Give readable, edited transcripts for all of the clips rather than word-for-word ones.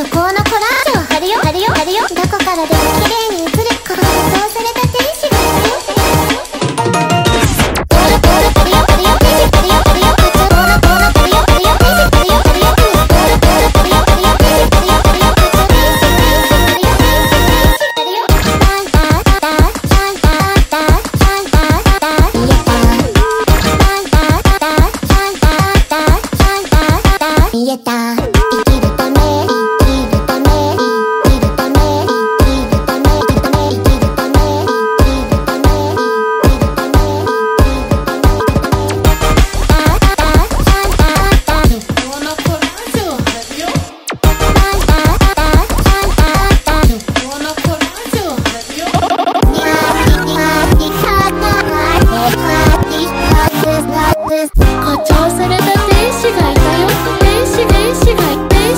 旅行のコラージュを貼るよ貼るよ貼るよ。どこからでも綺麗に映るこの塗装された天使がいたよ。見えた生きるため生きるため生きるため生きるため生きるため生きるため生きるため旅行のコラージュを貼るよ。旅行のコラージュを貼るよ。誇張された天使がいたよ。天使がいた。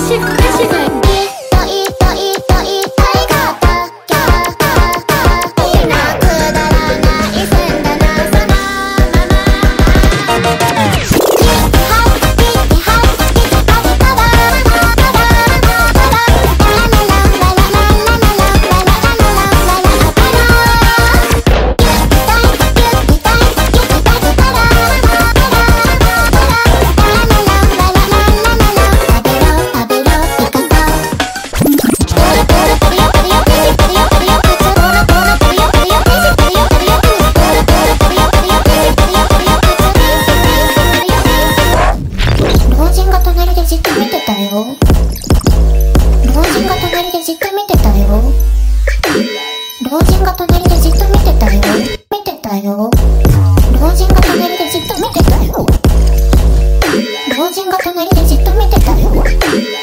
老人が隣でじっと見てたよ。老人が隣でじっと見てたよ。老人が隣でじっと見てたよ。見てたよ。老人が隣でじっと見てたよ。老人が隣でじっと見てたよ。